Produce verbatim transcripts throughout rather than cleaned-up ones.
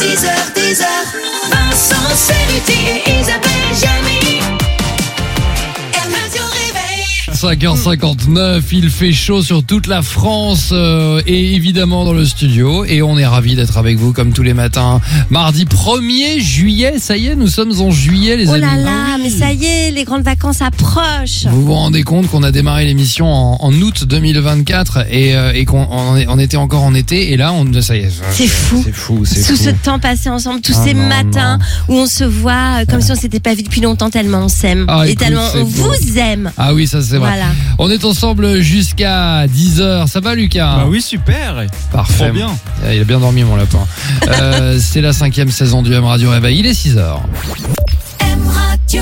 six heures, dix heures, Vincent Cerruti et Isabelle Jamie. cinq heures cinquante-neuf, il fait chaud sur toute la France euh, et évidemment dans le studio. Et on est ravis d'être avec vous comme tous les matins. Mardi premier juillet, ça y est, nous sommes en juillet les oh amis. Oh là là, mais ça y est, les grandes vacances approchent. Vous vous rendez compte qu'on a démarré l'émission en, en août deux mille vingt-quatre et, euh, et qu'on on, on était encore en été et là, on, ça y est. C'est fou. C'est fou, c'est Tout fou. ce temps passé ensemble, tous Ah ces non, matins non. où on se voit euh, comme si on s'était pas vu depuis longtemps tellement on s'aime. Ah, et écoute, tellement c'est on beau. vous aime. Ah oui, ça c'est vrai. Voilà. On est ensemble jusqu'à dix heures. Ça va Lucas? Bah oui, super. Parfait. Trop bien. Il a bien dormi mon lapin. euh, c'est la cinquième saison du M Radio Réveil. Il est six heures. M Radio.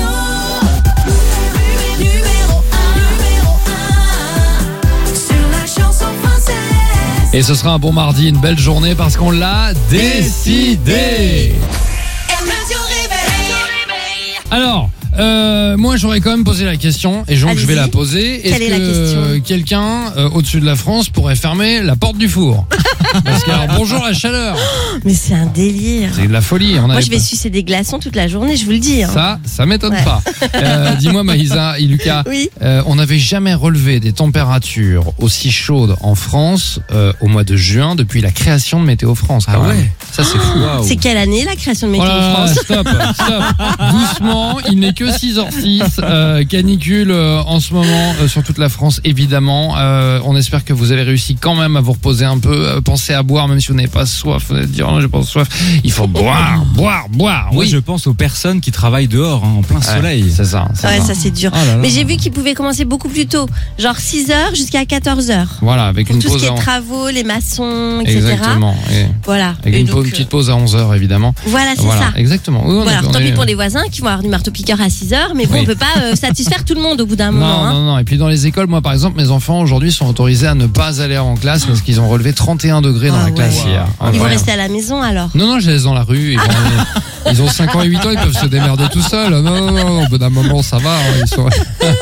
Numéro un, numéro un, sur la chanson française. Et ce sera un bon mardi, une belle journée parce qu'on l'a décidé. M Radio Réveil. Alors, euh, moi j'aurais quand même posé la question et donc je vais Allez-y. la poser. Quelle est Est-ce la question que quelqu'un euh, au-dessus de la France pourrait fermer la porte du four? Parce que alors, bonjour la chaleur. Mais c'est un délire. C'est de la folie. On Moi avait je vais pas- sucer des glaçons toute la journée, je vous le dis. hein. Ça, ça m'étonne Ouais. pas. Euh, dis-moi Maïsa et Lucas, Oui. euh, on n'avait jamais relevé des températures aussi chaudes en France euh, au mois de juin depuis la création de Météo France. quand Ah même. ouais. Ça c'est fou. Waouh. C'est quelle année la création de Météo Voilà, France? stop, stop. Doucement, il n'est que six heures six. Euh, canicule euh, en ce moment euh, sur toute la France, évidemment. Euh, on espère que vous avez réussi quand même à vous reposer un peu. Euh, pensez à boire, même si vous n'avez pas soif. Vous allez dire, non, j'ai pas soif. Il faut boire, boire, boire. Moi, Oui, je pense aux personnes qui travaillent dehors, hein, en plein Ouais, soleil. c'est ça. c'est Ouais, ça. ça c'est dur. Oh là là. Mais j'ai vu qu'ils pouvaient commencer beaucoup plus tôt, genre six heures jusqu'à quatorze heures. Voilà, avec Pour une tout ce pause qui à est travaux, les maçons, et cetera. Exactement. Et Voilà. avec Et une, donc, pause- une euh, petite pause à onze heures, évidemment. Voilà, c'est Voilà, ça. exactement. Oui, on Voilà, est- alors, on tant est- pis pour les voisins qui vont avoir du marteau-piqueur à six heures, mais bon, Oui. on peut pas euh, satisfaire tout le monde au bout d'un Non, moment. hein. non, non. Et puis dans les écoles, moi par exemple, mes enfants aujourd'hui sont autorisés à ne pas aller en classe parce qu'ils ont relevé trente et un degrés dans Ah la classe ouais. hier. Ils vont Incroyable. rester à la maison alors. Non, non, je les laisse dans la rue. Ils ont, ils ont cinq ans et huit ans, ils peuvent se démerder tout seuls. Non, non, non, au bout d'un moment, ça va. hein, ils sont...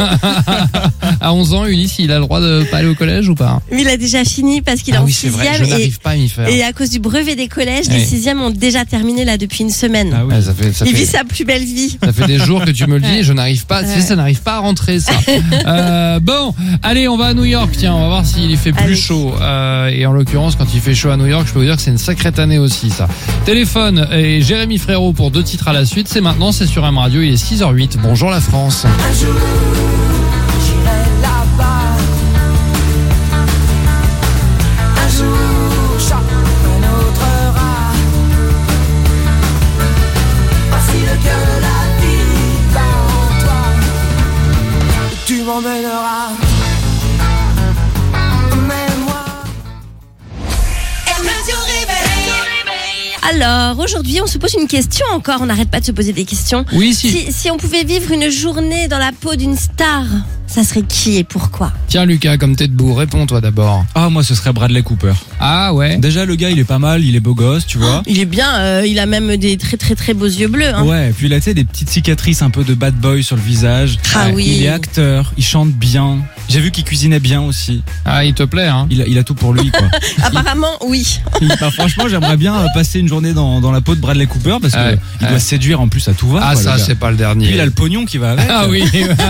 à onze ans, Ulysse, il a le droit de pas aller au collège ou pas? Mais il a déjà fini parce qu'il est Ah en oui, c'est vrai, je sixième et, n'arrive pas à m'y faire. et à cause du brevet des collèges, les Oui. sixièmes ont déjà terminé là depuis une semaine. Ah oui. Ouais, ça fait, ça Il fait- vit sa plus belle vie. Ça fait des jours que tu me le dis et je n'arrive pas, tu sais, Ouais. ça n'arrive pas à rentrer ça. Euh, bon, allez, on va à New York, tiens, on va voir s'il y fait plus Allez. chaud. Euh, et en l'occurrence, quand il fait chaud à New York, je peux vous dire que c'est une sacrée année aussi ça. Téléphone et Jérémy Frérot pour deux titres à la suite, c'est maintenant, c'est sur M Radio, il est six heures huit. Bonjour la France. Un jour, j'irai là-bas. Un jour, chacun notre facile que la vie va en toi. Tu m'emmèneras. Mais moi, M Radio Réveil. Alors, aujourd'hui, on se pose une question encore. On n'arrête pas de se poser des questions. Oui, si. Si, si on pouvait vivre une journée dans la peau d'une star, ça serait qui et pourquoi? Tiens Lucas, comme t'es debout, réponds-toi d'abord. Ah, moi, ce serait Bradley Cooper. Ah ouais. Déjà, le gars, il est pas mal, il est beau gosse, tu vois. Il est bien, euh, il a même des très très très beaux yeux bleus. Hein. Ouais, et puis il a, tu sais, des petites cicatrices un peu de bad boy sur le visage. Ah Ouais. oui. Il est acteur, il chante bien. J'ai vu qu'il cuisinait bien aussi. Ah, il te plaît, hein? Il a, il a tout pour lui, quoi. Apparemment, oui. Bah, franchement, j'aimerais bien euh, passer une journée dans, dans la peau de Bradley Cooper parce que Ouais, il ouais. doit séduire en plus à tout va. Ah, quoi, ça, le gars. c'est pas le dernier. Puis il a le pognon qui va avec. Ah oui.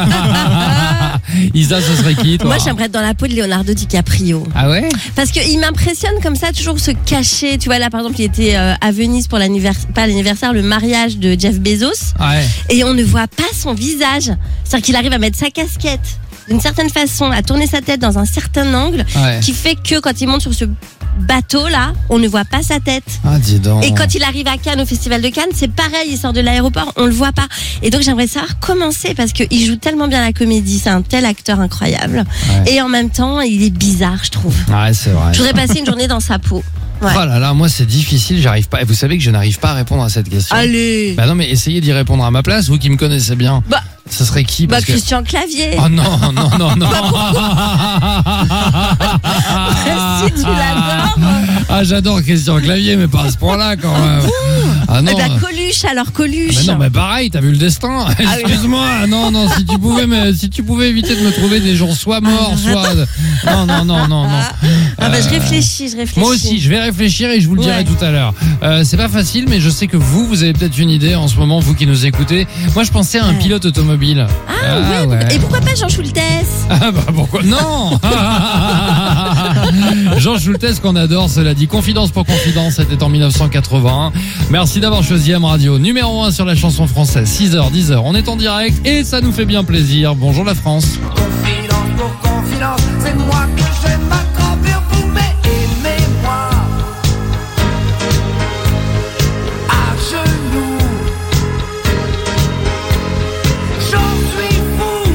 Isa, ce serait qui, toi? Moi, j'aimerais être dans la peau de Leonardo DiCaprio. Ah ouais? Parce qu'il m'impressionne comme ça, toujours se cacher. Tu vois, là, par exemple, il était euh, à Venise pour l'anniversaire, pas l'anniversaire, le mariage de Jeff Bezos. Ouais. Et on ne voit pas son visage. C'est-à-dire qu'il arrive à mettre sa casquette d'une certaine façon, à tourner sa tête dans un certain angle, Ouais. qui fait que quand il monte sur ce bateau-là, on ne voit pas sa tête. Ah, dis donc. Et quand il arrive à Cannes, au Festival de Cannes, c'est pareil, il sort de l'aéroport, on le voit pas. Et donc j'aimerais savoir comment c'est, parce qu'il joue tellement bien la comédie, c'est un tel acteur incroyable. Ouais. Et en même temps, il est bizarre, je trouve. Ouais, c'est vrai. Je voudrais passer une journée dans sa peau. Ouais. Oh là là, moi c'est difficile, j'arrive pas. Et vous savez que je n'arrive pas à répondre à cette question. Allez. Bah non, mais essayez d'y répondre à ma place, vous qui me connaissez bien. Bah, Ça serait qui Bah parce que... Christian Clavier. Oh non, non, non, non. Si tu l'adores. Ah, j'adore Christian Clavier, mais pas à ce point-là quand même. Ah non. Eh ben Coluche, alors Coluche. Mais non, mais pareil, t'as vu le destin. Excuse-moi. Non, non, si tu pouvais, me, si tu pouvais éviter de me trouver des gens soit morts, soit. Non, non, non, non, non. Ah bah je Euh, réfléchis, je réfléchis. Moi aussi, je vais réfléchir et je vous le dirai Ouais. tout à l'heure. Euh, c'est pas facile, mais je sais que vous, vous avez peut-être une idée en ce moment, vous qui nous écoutez. Moi, je pensais à un Ouais. pilote automobile. Ah, ouais. Et pourquoi pas Jean Schultes? Ah bah pourquoi non. Jean Schultes qu'on adore, cela dit. Confidence pour confidence, c'était en dix-neuf cent quatre-vingt-un. Merci d'avoir choisi M Radio, numéro un sur la chanson française. six heures, dix heures, on est en direct et ça nous fait bien plaisir. Bonjour la France. Confidence pour confidence, c'est moi que j'aime m'attraper vous, mais aimez-moi à genoux. J'en suis fou,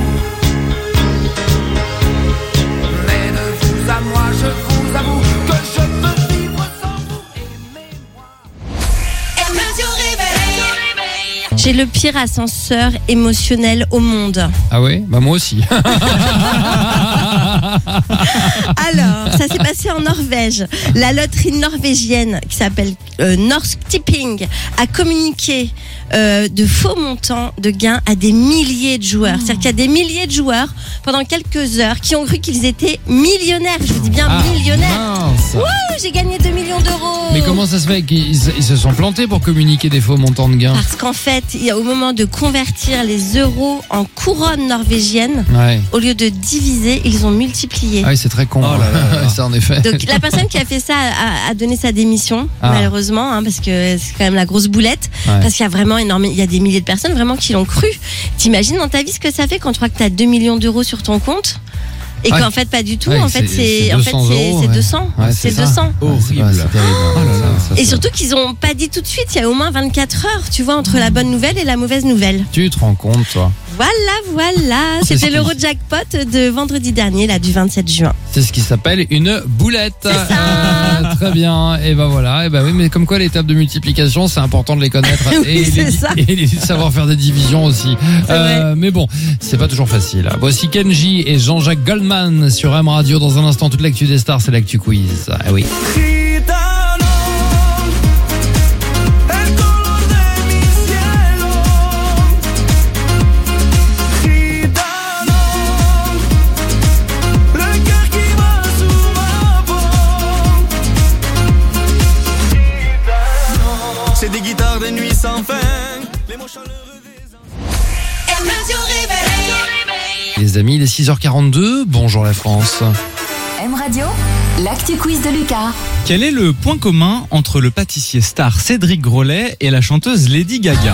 mais de vous à moi, je vous avoue que je peux vivre sans vous. Aimez-moi. M Radio réveil. J'ai le pire ascenseur émotionnel au monde. Ah ouais, bah moi aussi. Alors, ça s'est passé en Norvège. La loterie norvégienne qui s'appelle euh, Norsk Tipping a communiqué euh, de faux montants de gains à des milliers de joueurs. C'est-à-dire qu'il y a des milliers de joueurs pendant quelques heures qui ont cru qu'ils étaient millionnaires. Je vous dis bien Ah, millionnaires. mince. Ouh, j'ai gagné deux millions d'euros. Mais comment ça se fait qu'ils ils se sont plantés pour communiquer des faux montants de gains? Parce qu'en fait, il y a, au moment de convertir les euros en couronne norvégienne, Ouais. au lieu de diviser, ils ont multiplié. Ah oui, c'est très con. Oh là là là. Ça en effet. Donc la personne qui a fait ça a, a donné sa démission, Ah. malheureusement, hein, parce que c'est quand même la grosse boulette. Ouais. Parce qu'il y a vraiment énormément, il y a des milliers de personnes vraiment qui l'ont cru. T'imagines dans ta vie ce que ça fait quand tu crois que t'as deux millions d'euros sur ton compte et Ouais. qu'en fait pas du tout. Ouais, en fait c'est- c'est, c'est en fait deux cents c'est, euros, c'est ouais. deux cents. Ouais, c'est ça. deux cents. Ouais, c'est pas- c'est terrible. Oh là là. Ça, ça, Et ça. surtout qu'ils ont pas dit tout de suite. Il y a au moins vingt-quatre heures, tu vois, entre la bonne nouvelle et la mauvaise nouvelle. Tu te rends compte, toi? Voilà, voilà. C'est ce C'était qui- l'Eurojackpot de vendredi dernier, là, du vingt-sept juin. C'est ce qui s'appelle une boulette. C'est ça. Euh, très bien. Et ben voilà. Et ben oui, mais comme quoi les tables de multiplication, c'est important de les connaître Oui, et, c'est les, ça. et les savoir faire des divisions aussi. Euh, mais bon, c'est pas toujours facile. Voici Kenji et Jean-Jacques Goldman sur M Radio. Dans un instant, toute l'actu des stars, c'est l'actu quiz. Ah oui. Gitano, el color de mi cielo. Gitano, le cœur qui bat sous ma peau. Gitano, c'est des guitares de nuit sans fin, les mots chaleureux des M Radio réveil. Les amis, il est six heures quarante-deux. Bonjour la France. M Radio, l'actu quiz de Lucas. Quel est le point commun entre le pâtissier star Cédric Grolet et la chanteuse Lady Gaga?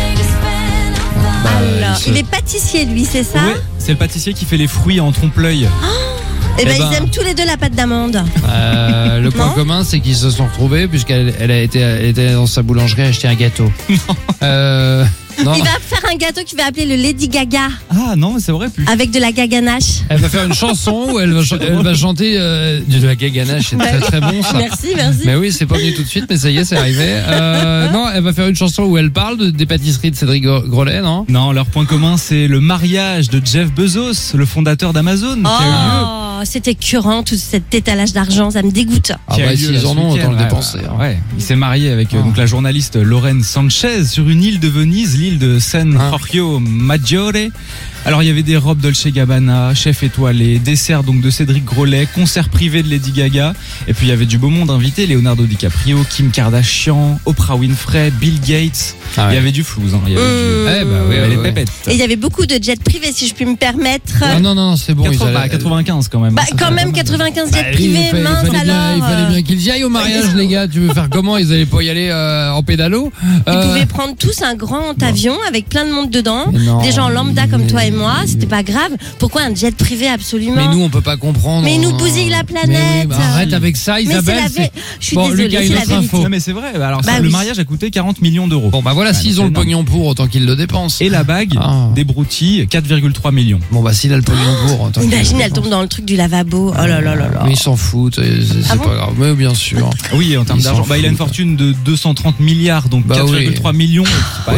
Bah, Alors, se- il est pâtissier, lui, c'est ça? Ouais, c'est le pâtissier qui fait les fruits en trompe-l'œil. Eh ben, Eh ben- ils aiment tous les deux la pâte d'amande. Euh, le point Non commun, c'est qu'ils se sont retrouvés puisqu'elle elle a été, elle était dans sa boulangerie acheter un gâteau. Euh, non. Il va faire un gâteau qu'il va appeler le Lady Gaga Ah non, mais c'est vrai plus. avec de la gaganache. Elle va faire une chanson où elle va, ch- elle va chanter euh, de la gaganache, c'est très très bon ça. Merci, merci. Mais oui, c'est pas venu tout de suite, mais ça y est, c'est arrivé. Euh, non, elle va faire une chanson où elle parle de- des pâtisseries de Cédric Gro- Grolet, non? Non, leur point commun, c'est le mariage de Jeff Bezos, le fondateur d'Amazon, qui a eu lieu. Oh, c'est écœurant tout cet étalage d'argent, ça me dégoûte. Ah qui a bah eu s'ils lieu là, en ce ont, week-end. autant le Ouais, dépenser. ouais, hein. ouais. Il s'est marié avec euh, Ah. donc la journaliste Lorraine Sanchez sur une île de Venise, l'île de San Ah. Giorgio Maggiore. Alors il y avait des robes Dolce Gabbana, chef étoilé, dessert donc de Cédric Grolet, concert privé de Lady Gaga, et puis il y avait du beau monde invité, Leonardo DiCaprio, Kim Kardashian, Oprah Winfrey, Bill Gates. Ah ouais. Il y avait du flouze, hein. Il y avait Mmh. du... Eh bah oui, il y avait ouais, les ouais. pépettes. Et il y avait beaucoup de jets privés, si je puis me permettre. Ah non, non, non, c'est bon. ils quatre-vingts, bah, allaient- quatre-vingt-quinze quand même. Bah, Ça quand fait même, pas mal. quatre-vingt-quinze Bah, jets il privés, fallait- mince il fallait bien, alors. il fallait euh, bien qu'ils y aillent au mariage, les gars. Tu veux faire comment? Ils allaient pas y aller euh, en pédalo? Ils Euh, pouvaient prendre tous un grand avion avec plein de monde dedans. Mais non. Des gens lambda comme Mais- toi et moi, c'était pas grave. Pourquoi un jet privé absolument? Mais nous, on peut pas comprendre. Mais ils nous hein. bousillent la planète. Mais oui, bah arrête avec ça, Mais c'est Isabelle. la c'est- vé- Je suis Bon, désolée, Lucas, c'est une la autre vérité. info. Non mais c'est vrai, alors Bah ça, oui. le mariage a coûté quarante millions d'euros. Bon, bah voilà, Ouais, s'ils c'est ont le énorme. pognon pour, autant qu'ils le dépensent. Et la bague Ah. des broutilles, quatre virgule trois millions. Bon, bah s'il a le pognon pour, autant qu'ils Imagine, le elle tombe dépensent. dans le truc du lavabo. Oh là là là là. Mais ils s'en foutent, et c'est c'est Ah bon pas grave. Mais bien sûr. Oui, en termes Ils d'argent, s'en bah, il a une foutent. fortune de deux cent trente milliards, donc Bah quatre virgule trois millions, c'est pas Pas une énorme. petite quoi.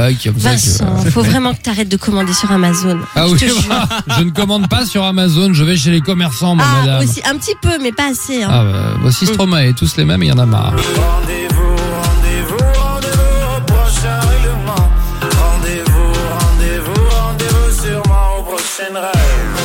blague comme ça. Vincent, que- faut vraiment que t'arrêtes de commander sur Amazon. Ah je oui, te jure. je ne commande pas sur Amazon, je vais chez les commerçants, moi, Ah, madame. aussi, un petit peu, mais pas assez. Hein. Ah, bah, voici Stromae, tous les mêmes, il y en a marre. Rendez-vous, rendez-vous, rendez-vous au prochain règlement. Rendez-vous, rendez-vous, rendez-vous sûrement au prochain rêve.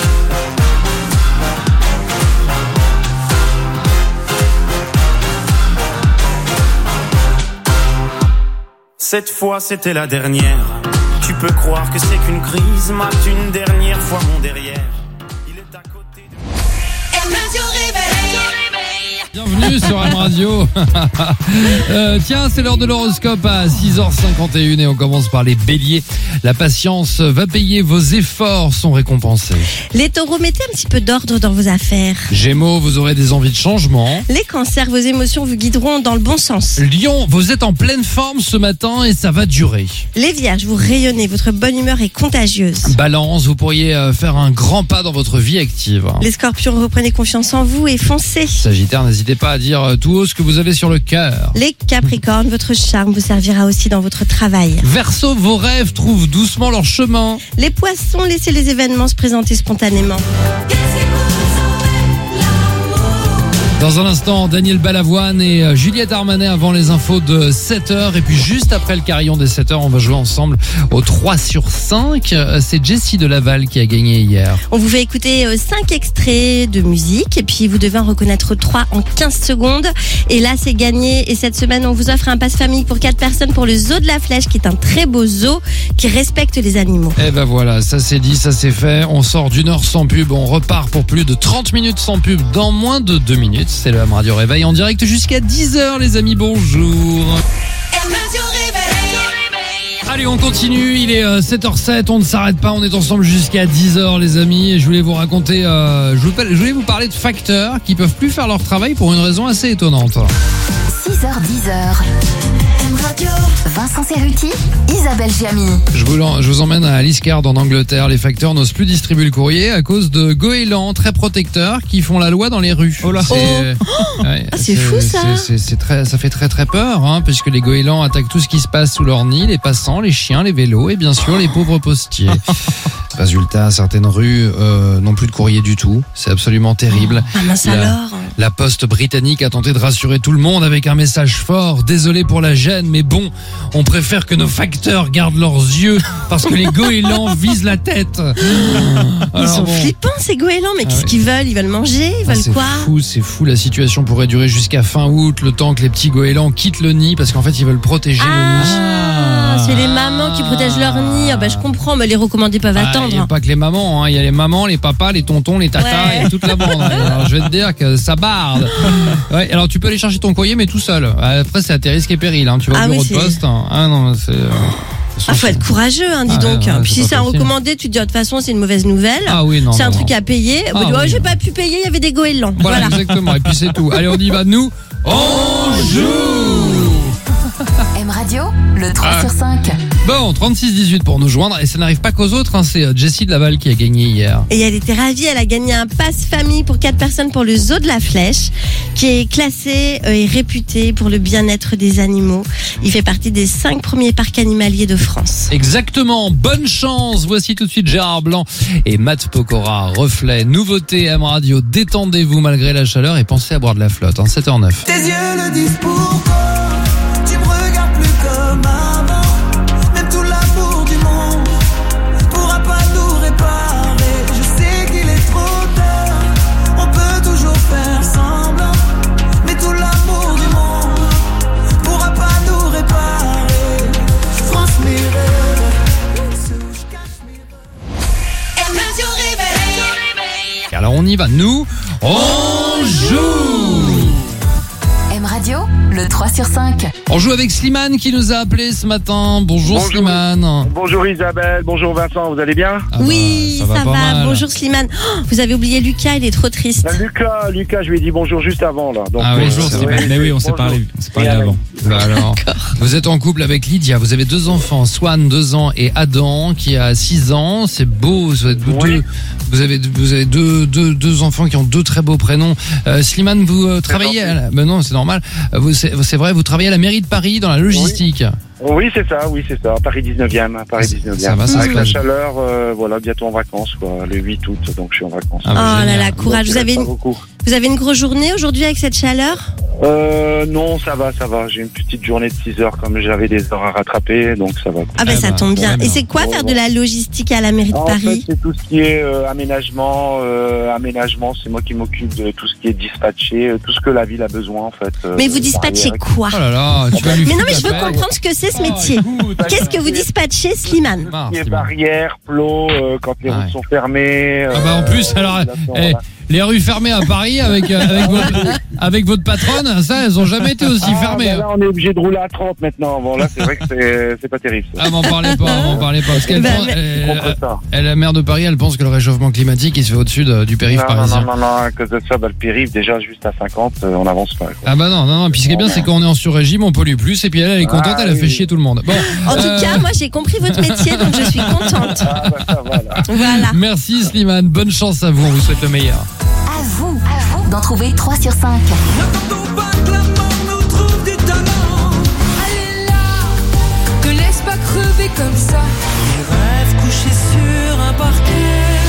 Cette fois c'était la dernière. Tu peux croire que c'est qu'une crise, mate une dernière fois mon derrière. Il est à côté de... M Radio réveil. Bienvenue sur M Radio. euh, tiens, c'est l'heure de l'horoscope à six heures cinquante et une et on commence par les béliers. La patience va payer, vos efforts sont récompensés. Les taureaux, mettez un petit peu d'ordre dans vos affaires. Gémeaux, vous aurez des envies de changement. Les cancers, vos émotions vous guideront dans le bon sens. Lion, vous êtes en pleine forme ce matin et ça va durer. Les vierges, vous rayonnez, votre bonne humeur est contagieuse. Balance, vous pourriez euh, faire un grand pas dans votre vie active. Les scorpions, reprenez confiance en vous et foncez. Sagittaire, n'hésitez pas à dire euh, tout haut ce que vous avez sur le cœur. Les capricornes, votre charme vous servira aussi dans votre travail. Verseau, vos rêves trouvent doucement leur chemin. Les poissons, laissez les événements se présenter spontanément. Dans un instant, Daniel Balavoine et euh, Juliette Armanet avant les infos de sept heures. Et puis juste après le carillon des sept heures, on va jouer ensemble au trois sur cinq. Euh, C'est Jessie de Laval qui a gagné hier. On vous fait écouter cinq extraits de musique et puis vous devez en reconnaître trois en quinze secondes. Et là, c'est gagné. Et cette semaine, on vous offre un passe-famille pour quatre personnes pour le Zoo de la Flèche, qui est un très beau zoo qui respecte les animaux. Et ben voilà, ça c'est dit, ça c'est fait. On sort d'une heure sans pub, on repart pour plus de trente minutes sans pub dans moins de deux minutes. C'est le M Radio Réveil en direct jusqu'à dix heures, les amis, bonjour. M Radio réveil. Allez, on continue, il est euh, sept heures sept, on ne s'arrête pas, on est ensemble jusqu'à dix heures, les amis. Et je voulais vous raconter, euh, je, voulais, je voulais vous parler de facteurs qui peuvent plus faire leur travail pour une raison assez étonnante. six heures dix. M Radio. Vincent Cerruti, Isabelle Giamy. Je vous, l'en- je vous emmène à Liscard en Angleterre. Les facteurs n'osent plus distribuer le courrier à cause de goélands très protecteurs qui font la loi dans les rues. Oh là. C'est ouais, Ah, c'est fou, ça. c'est- c'est- c'est très, ça fait très très peur, hein, puisque les goélands attaquent tout ce qui se passe sous leur nid, les passants, les chiens, les vélos et bien sûr les pauvres postiers. Résultat, certaines rues euh, n'ont plus de courrier du tout. C'est absolument terrible. Ah mince La- alors. La poste britannique a tenté de rassurer tout le monde avec un message fort. Désolé pour la gêne, mais bon, on préfère que nos facteurs gardent leurs yeux parce que les goélands visent la tête. Ils Alors sont bon. flippants ces goélands, mais Ah qu'est-ce oui. qu'ils veulent? Ils veulent manger? Ils Ah, veulent c'est quoi? fou, c'est fou. La situation pourrait durer jusqu'à fin août, le temps que les petits goélands quittent le nid parce qu'en fait ils veulent protéger le nid. Ah, c'est les mamans qui protègent leur nid. Ah bah je comprends, mais les recommandés peuvent Ah, Il attendre. n'y a pas que les mamans, hein. Il y a les mamans, les papas, les tontons, les tatas, Ouais. il y a toute la bande. Alors, je vais te dire que ça barde. Ouais, alors tu peux aller chercher ton courrier, mais tout seul. Après, c'est à tes risques et périls. Hein. Tu vas Ah au bureau oui, de c'est- poste. hein. Ah non, c'est. euh, Ah, faut être courageux, hein, dis Ah, donc. ouais, ouais, Puis c'est si pas c'est un possible. recommandé, tu te dis, de toute façon, c'est une mauvaise nouvelle. Ah oui, non. c'est un non, truc non. à payer. Ah Bah, tu dis, oh, oui. j'ai pas pu payer, il y avait des goélands. Voilà, Voilà. exactement. Et puis c'est tout. Allez, on y va. Nous, on joue. M Radio, le trois Ah. sur cinq. Bon, trente-six dix-huit pour nous joindre. Et ça n'arrive pas qu'aux autres. Hein. C'est euh, Jessie de Laval qui a gagné hier. Et elle était ravie, elle a gagné un passe-famille pour quatre personnes pour le Zoo de la Flèche, qui est classé euh, et réputé pour le bien-être des animaux. Il fait partie des cinq premiers parcs animaliers de France. Exactement, bonne chance. Voici tout de suite Gérard Blanc et Matt Pokora. Reflet, nouveauté M Radio. Détendez-vous malgré la chaleur et pensez à boire de la flotte. Hein, sept heures neuf. Tes yeux le disent pourquoi tu me regardes plus comme avant. Même tout l'amour du monde pourra pas nous réparer. Je sais qu'il est trop tard, on peut toujours faire semblant. Mais tout l'amour du monde pourra pas nous réparer. Je France mes rêves, sous je cache mes rêves. M Radio réveil. Alors on y va. Nous, on joue. M Radio, le trois sur cinq. On joue avec Slimane qui nous a appelé ce matin. Bonjour, Bonjour. Slimane. Bonjour Isabelle, bonjour Vincent, vous allez bien? Ah bah, oui, ça, pas va. mal. Bonjour Slimane. Oh, vous avez oublié Lucas, il est trop triste. Ben, Lucas, Lucas, je lui ai dit bonjour juste avant là. Donc, Ah oui, Bonjour, c'est Slimane. vrai. Mais oui, on s'est Bonjour. parlé, on s'est parlé Et avant. Bah alors, vous êtes en couple avec Lydia, vous avez deux enfants, Swan, deux ans, et Adam, qui a six ans. C'est beau, vous avez deux, Oui. vous avez, vous avez deux, deux, deux enfants qui ont deux très beaux prénoms. Euh, Slimane, vous euh, travaillez à la, ben non, c'est normal. Euh, Vous, c'est, c'est vrai, vous travaillez à la mairie de Paris dans la logistique. Oui, c'est ça, oui, c'est ça. Paris dix-neuvième, Paris Ça- dix-neuvième. ça va, ça se Avec la passe. chaleur, euh, voilà, bientôt en vacances, quoi. Le huit août, donc je suis en vacances. Ah, Oh bah, là génial. là, courage. Donc, Vous avez, pas une, beaucoup. vous avez une grosse journée aujourd'hui avec cette chaleur? Euh, non, ça va, ça va. J'ai une petite journée de six heures, comme j'avais des heures à rattraper, donc ça va. Ah ben Ah ça bah, tombe bien. très Et bien. c'est quoi Bon, faire bon. de la logistique à la mairie de En fait, Paris? c'est tout ce qui est euh, aménagement, euh, aménagement, c'est moi qui m'occupe de tout ce qui est dispatché, euh, tout ce que la ville a besoin, en fait. euh, Mais vous de dispatchez barrières. quoi? Oh là là, tu vas lui Mais non, foutre mais la je veux paix. comprendre ce que c'est ce Oh, métier. écoute. Qu'est-ce que vous dispatchez, Slimane? Marre, Tout ce qui est Slimane. barrières, plots, euh, quand les Ouais. routes sont fermées. Ah bah en plus, alors, euh, eh, les rues fermées à Paris avec, euh, avec, votre, avec votre patronne, ça, elles ont jamais été aussi ah, fermées. bah hein. là, on est obligé de rouler à trente maintenant. Bon, là, c'est vrai que c'est, c'est pas terrible. ça. Ah, m'en parlez pas, m'en parlez pas. Parce qu'elle Bah, pense- mais- elle- Contre ça. elle, la maire de Paris, elle pense que le réchauffement climatique, il se fait au-dessus de- du périph' Non, non, parisien. non, non, non, à cause de ça, bah, le périph', déjà, juste à cinquante, euh, on n'avance pas. Quoi. Ah bah non, non, non. Puis ce qui est bien, c'est qu'on est en sur-régime, on pollue plus. Et puis elle, elle est contente, Ah, elle a fait oui. chier tout le monde. Bon. En tout euh, cas, moi j'ai compris votre métier, donc je suis contente. Ah, bah, ça va, là. Voilà. Merci Slimane, bonne chance à vous, on vous souhaite le meilleur. À vous, à vous d'en trouver trois sur cinq. N'attendons pas que la mort nous trouve du talent. Allez là, te laisse pas crever comme ça. Je rêve couché sur un parquet.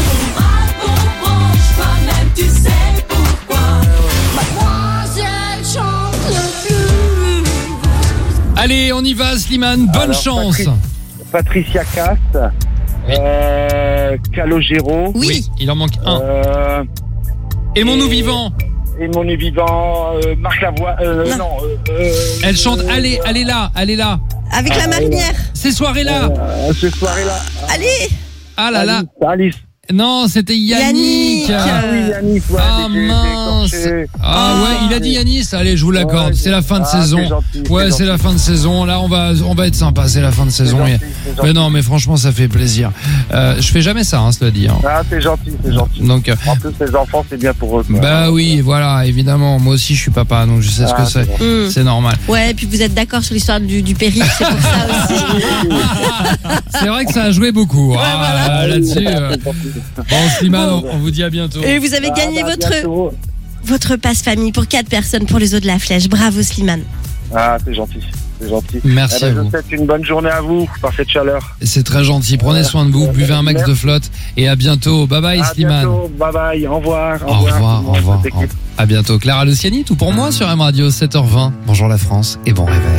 Toi-même, tu sais pourquoi. Mademoiselle chante le blues. Allez, on y va Slimane, bonne Alors, chance. Patrick. Patricia Cass, Oui. euh, Calogero, Oui. il en manque un. euh, Aimons-nous et- vivants. et mon vivant, euh, Marc Lavoie, euh, Non. non, euh, euh, Elle chante, euh, allez, allez là, allez là. Avec la Ah, marinière. Ces soirées-là. euh, ce soir-là. Allez. Ah là là. Alice. Non, c'était Yannick. Yannick. Ah oui, Yannick, ouais, Ah j'ai- j'ai mince. écorché. Ah Ah. ouais, il a dit Yanis. Allez, je vous l'accorde. Ouais, c'est la fin de ah, saison. c'est gentil, Ouais, c'est c'est la gentil. fin de saison. Là, on va, on va être sympa. C'est la fin de C'est saison. gentil, Et- c'est gentil. Mais non, mais franchement, ça fait plaisir. Euh, je fais jamais ça, hein, cela dit. hein. Ah, c'est gentil, c'est gentil. Donc, euh, En plus, les enfants, c'est bien pour eux. quoi. bah oui, voilà, évidemment. Moi aussi, je suis papa, donc je sais ce Ah, que c'est. c'est Hmm. C'est normal. Ouais, et puis vous êtes d'accord sur l'histoire du, du périph', c'est pour ça aussi. C'est vrai que ça a joué beaucoup. Ah, voilà. là-dessus. euh. C'est gentil. Bon, Slimane, on, on vous dit à bientôt. Et vous avez Ah, gagné bah, votre, bientôt. votre passe famille pour quatre personnes pour les eaux de la Flèche. Bravo Slimane. Ah, c'est gentil, c'est gentil. Merci Eh ben, à je vous. vous souhaite une bonne journée à vous, par cette chaleur. C'est très gentil. Prenez soin de vous, buvez un max de flotte et à bientôt. Bye bye, À Slimane. bientôt, bye bye, au revoir. Au revoir, au revoir. toute l'équipe. À bientôt. Clara Luciani, tout pour moi sur M Radio, sept heures vingt. Bonjour la France et bon réveil.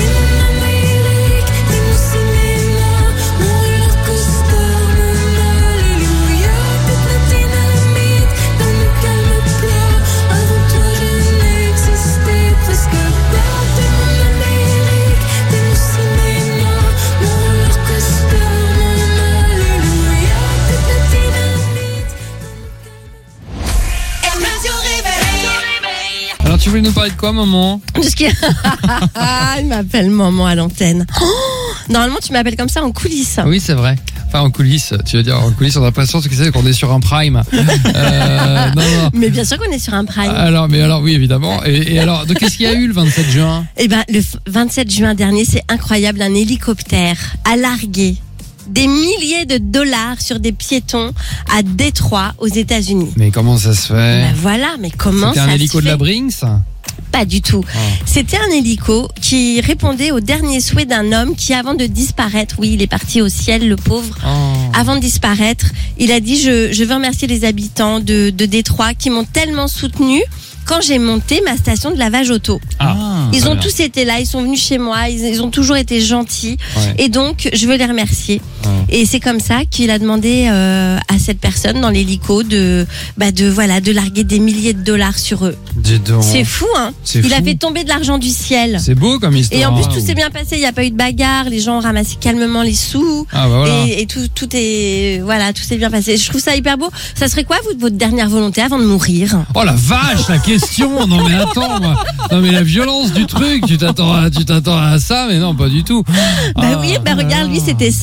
Radio Réveil. Alors tu voulais nous parler de quoi, maman? Parce que... Il m'appelle maman à l'antenne. Oh, normalement, tu m'appelles comme ça en coulisses. Oui, c'est vrai. Enfin, en coulisses, tu veux dire, en coulisses, on a l'impression que c'est qu'on est sur un prime. Euh, non, non. Mais bien sûr qu'on est sur un prime. Alors, mais alors, oui, évidemment. Et, et alors, donc, qu'est-ce qu'il y a eu le vingt-sept juin? Eh ben, le vingt-sept juin dernier, c'est incroyable, un hélicoptère a largué des milliers de dollars sur des piétons à Détroit, aux États-Unis. Mais comment ça se fait? Ben voilà, mais comment C'était ça un se hélico de fait la Brinks? Pas du tout. Ah. C'était un hélico qui répondait au dernier souhait d'un homme qui, avant de disparaître, oui, il est parti au ciel, le pauvre. Oh. Avant de disparaître, il a dit je, je veux remercier les habitants de, de Détroit qui m'ont tellement soutenu quand j'ai monté ma station de lavage auto. Ah. Ils très ont bien. tous été là, ils sont venus chez moi, ils, ils ont toujours été gentils. Ouais. Et donc, je veux les remercier. Ouais. Et c'est comme ça qu'il a demandé euh, à cette personne dans l'hélico de, bah de, voilà, de larguer des milliers de dollars sur eux. Dis donc. C'est fou, hein? C'est Il a fou. fait tomber de l'argent du ciel. C'est beau comme histoire. Et en plus, hein. tout s'est bien passé. Il n'y a pas eu de bagarre. Les gens ont ramassé calmement les sous. Ah, bah voilà. Et, et tout, tout est, voilà, tout s'est bien passé. Je trouve ça hyper beau. Ça serait quoi, vous, votre dernière volonté avant de mourir? Oh la vache, la question. Non mais attends, moi. Non mais la violence du truc. Tu t'attends, à, tu t'attends à ça, mais non, pas du tout. Bah Ah, oui, bah regarde, lui, c'était ça.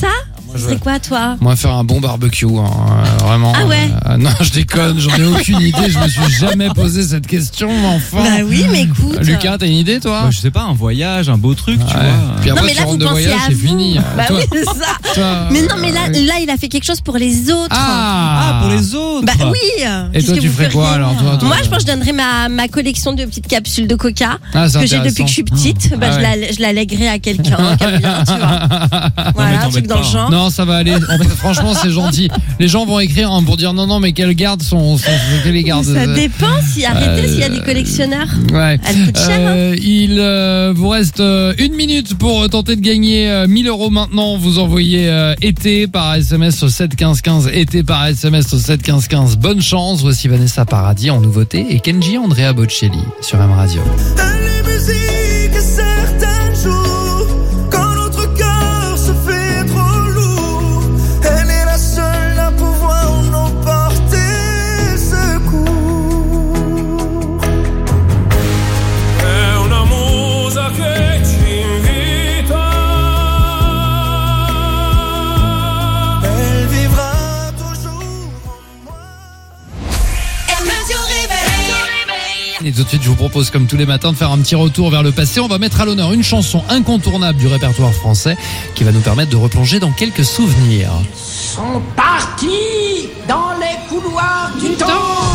Ce serait quoi, toi? Moi, faire un bon barbecue, hein, euh, vraiment. Ah ouais. euh, Non, je déconne, j'en ai aucune idée. Je me suis jamais posé cette question, mais enfin. Bah oui, mais écoute. Lucas, t'as une idée, toi? Bah, je sais pas, un voyage, un beau truc, tu Ouais. vois. Puis Non, après, mais tu là, vous rentres de pensez voyage, à c'est vous. fini. Bah Toi- oui, c'est ça. toi, Mais non, mais là, euh, là, il a fait quelque chose pour les autres. Ah, Ah, pour les autres. Bah oui. Et Qu'est-ce toi, que tu vous ferais quoi, feriez? alors, toi, toi Moi, je pense que je donnerais ma, ma collection de petites capsules de coca Ah, c'est que j'ai depuis intéressant. que je suis petite. Bah, Ah je, ouais. la, je la lèguerai à quelqu'un qui aime bien, tu vois. Voilà, un t'embête truc dans le pas, hein. genre. Non, ça va aller. En fait, franchement, c'est gentil. Les gens vont écrire hein, pour dire non, non, mais quelles gardes sont, sont quelles les gardes Ça euh, dépend. Si, arrêtez euh, s'il y a des collectionneurs. Ouais. Elle coûte cher. hein. Euh, il euh, vous reste euh, une minute pour euh, tenter de gagner euh, mille euros maintenant. Vous envoyez euh, été par S M S au sept quinze quinze. Été par S M S au sept quinze quinze. Bonne chance. Voici Vanessa Paradis en nouveauté et Kenji Andrea Bocelli sur M Radio. Elle est musique et certains jours, quand notre cœur se fait trop lourd, elle est la seule à pouvoir nous porter secours. È una musa che ci invita. Elle vivra toujours en moi. Radio Réveil. Et tout de suite, je vous propose, comme tous les matins, de faire un petit retour vers le passé. On va mettre à l'honneur une chanson incontournable du répertoire français qui va nous permettre de replonger dans quelques souvenirs. Sont partis dans les couloirs du temps.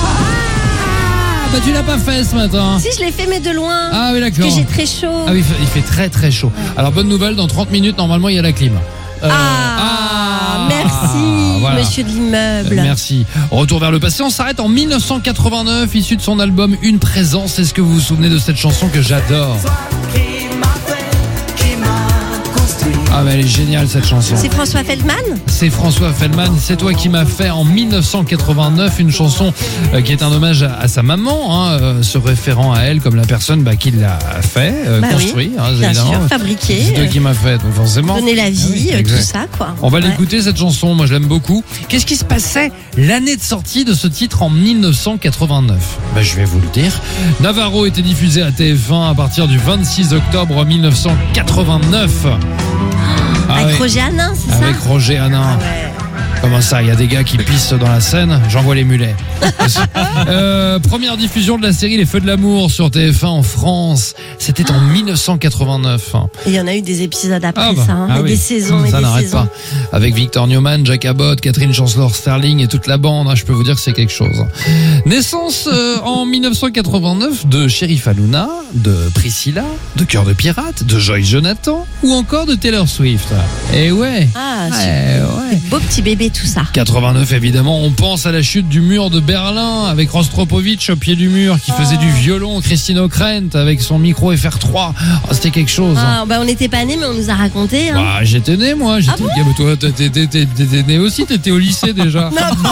Ah, bah tu l'as pas fait ce matin. Si, je l'ai fait, mais de loin. Ah oui, Parce d'accord. que j'ai très chaud. Ah oui, il fait- il fait très très chaud. Alors bonne nouvelle, dans trente minutes, normalement, il y a la clim. Euh, Ah, merci, voilà. monsieur de l'immeuble. Euh, Merci. Retour vers le passé, on s'arrête en mille neuf cent quatre-vingt-neuf, issu de son album Une présence. Est-ce que vous vous souvenez de cette chanson que j'adore? Qui m'a fait, qui m'a construit. Ah bah elle est géniale cette chanson. C'est François Feldman? C'est François Feldman, c'est toi qui m'as fait en mille neuf cent quatre-vingt-neuf une chanson euh, qui est un hommage à, à sa maman, hein, euh, se référant à elle comme la personne bah, qui l'a fait, euh, Bah oui, construit, hein, bien évidemment. sûr, fabriqué, C'est toi euh, qui m'as fait, donc forcément. Donner la Ah vie, oui, euh, tout exact. ça, quoi. On va Ouais. l'écouter cette chanson, moi je l'aime beaucoup. Qu'est-ce qui se passait l'année de sortie de ce titre en mille neuf cent quatre-vingt-neuf? Bah, je vais vous le dire. Navarro était diffusé à T F un à partir du vingt-six octobre mille neuf cent quatre-vingt-neuf. Ah Avec ouais. Roger Hanin, c'est ça? Avec Roger Hanin. Ouais. Comment ça? Il y a des gars qui pissent dans la Seine. J'envoie les mulets. Euh, première diffusion de la série Les Feux de l'amour sur T F un en France. C'était en mille neuf cent quatre-vingt-neuf. Et il y en a eu des épisodes après Ah bah, ça, hein. ah et oui. des saisons et Ça des n'arrête saisons. pas. Avec Victor Newman, Jack Abbott, Catherine Chancellor-Sterling et toute la bande, hein, je peux vous dire que c'est quelque chose. Naissance euh, en mille neuf cent quatre-vingt-neuf de Sheriff Hanouna, de Priscilla, de Cœur de Pirate, de Joyce Jonathan ou encore de Taylor Swift. Et ouais. Ah, Ouais, super. ouais. Beau petit bébé, tout ça. quatre-vingt-neuf évidemment, on pense à la chute du mur de Berlin avec Rostropovitch au pied du mur qui faisait du violon, Christine O'Krent avec son micro F R trois. Oh, c'était quelque chose. hein. Ah, bah, on n'était pas nés, mais on nous a raconté. Hein. Bah, j'étais né moi, j'étais Ah bon toi t'étais t'étais- t'étais né aussi, t'étais au lycée déjà.